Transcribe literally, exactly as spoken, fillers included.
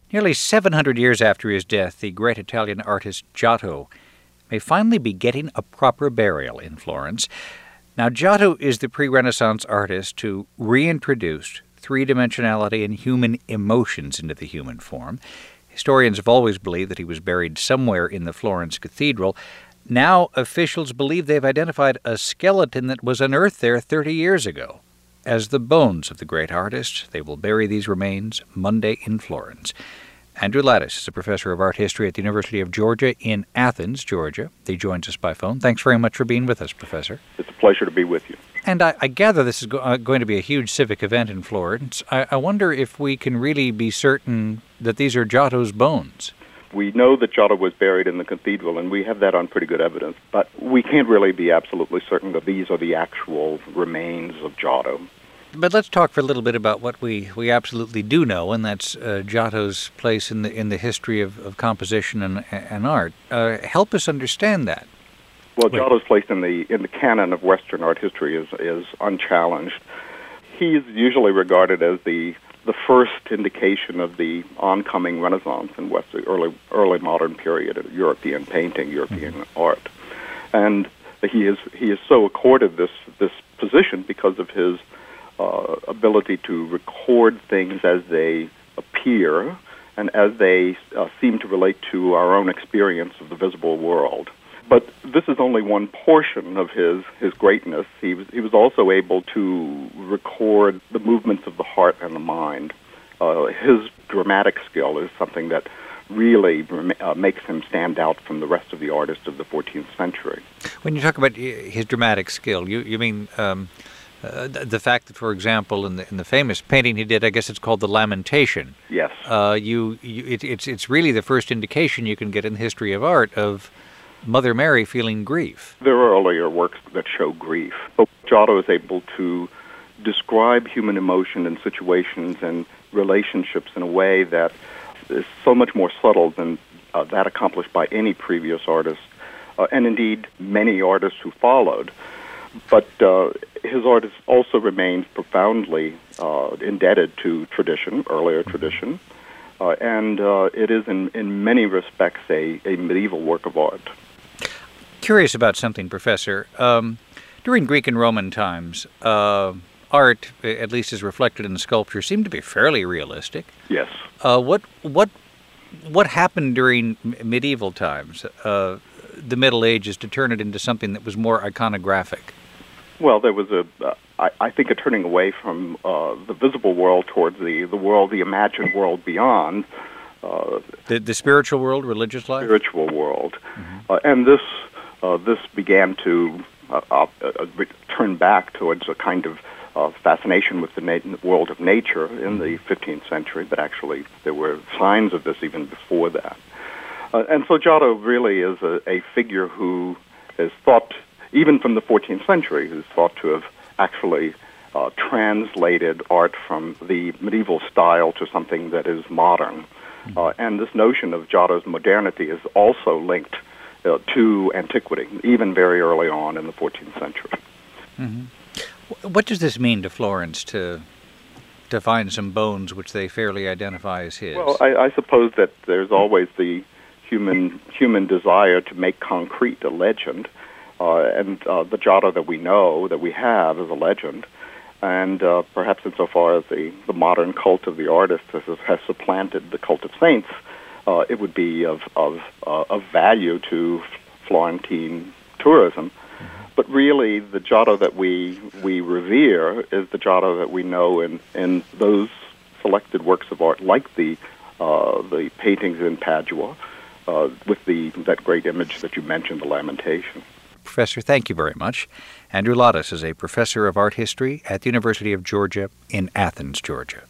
Nearly seven hundred years after his death, the great Italian artist Giotto may finally be getting a proper burial in Florence. Now, Giotto is the pre-Renaissance artist who reintroduced three-dimensionality and human emotions into the human form. Historians have always believed that he was buried somewhere in the Florence Cathedral. Now, officials believe they've identified a skeleton that was unearthed there thirty years ago. As the bones of the great artist, they will bury these remains Monday in Florence. Andrew Lattice is a professor of art history at the University of Georgia in Athens, Georgia. He joins us by phone. Thanks very much for being with us, Professor. It's a pleasure to be with you. And I, I gather this is go- uh, going to be a huge civic event in Florence. I, I wonder if we can really be certain that these are Giotto's bones. We know that Giotto was buried in the cathedral, and we have that on pretty good evidence. But we can't really be absolutely certain that these are the actual remains of Giotto. But let's talk for a little bit about what we, we absolutely do know, and that's uh, Giotto's place in the in the history of, of composition and, and art. Uh, help us understand that. Well, Wait. Giotto's place in the in the canon of Western art history is is unchallenged. He's usually regarded as the the first indication of the oncoming Renaissance in West, the early early modern period of European painting, European mm-hmm. art, and he is he is so accorded this this position because of his uh, ability to record things as they appear and as they uh, seem to relate to our own experience of the visible world. But this is only one portion of his, his greatness. He was he was also able to record the movements of the heart and the mind. Uh, his dramatic skill is something that really uh, makes him stand out from the rest of the artists of the fourteenth century. When you talk about his dramatic skill, you you mean um, uh, the fact that, for example, in the in the famous painting he did, I guess it's called the Lamentation. Yes. Uh, you, you it, it's it's really the first indication you can get in the history of art of Mother Mary feeling grief. There are earlier works that show grief, but Giotto is able to describe human emotion and situations and relationships in a way that is so much more subtle than uh, that accomplished by any previous artist, uh, and indeed many artists who followed. But uh, his art is also remains profoundly uh, indebted to tradition, earlier tradition, uh, and uh, it is in, in many respects a, a medieval work of art. Curious about something, Professor. Um, during Greek and Roman times, uh, art, at least as reflected in the sculpture, seemed to be fairly realistic. Yes. Uh, what what what happened during medieval times, uh, the Middle Ages, to turn it into something that was more iconographic? Well, there was a, uh, I, I think, a turning away from uh, the visible world towards the, the world, the imagined world beyond. Uh, the the spiritual world, religious life? Spiritual world. Mm-hmm. Uh, and this uh, this began to uh, uh, turn back towards a kind of uh, fascination with the na- world of nature in the fifteenth century, but actually there were signs of this even before that. Uh, and so Giotto really is a, a figure who is thought, even from the fourteenth century, who's thought to have actually uh, translated art from the medieval style to something that is modern. Uh, and this notion of Giotto's modernity is also linked uh, to antiquity, even very early on in the fourteenth century. Mm-hmm. What does this mean to Florence to to find some bones which they fairly identify as his? Well, I, I suppose that there's always the human human desire to make concrete a legend, uh, and uh, the Giotto that we know, that we have, is a legend. And uh, perhaps insofar as the, the modern cult of the artist has, has supplanted the cult of saints, uh, it would be of of, uh, of value to Florentine tourism. But really, the Giotto that we we revere is the Giotto that we know in, in those selected works of art, like the uh, the paintings in Padua, uh, with the that great image that you mentioned, the Lamentation. Professor, thank you very much. Andrew Lattice is a professor of art history at the University of Georgia in Athens, Georgia.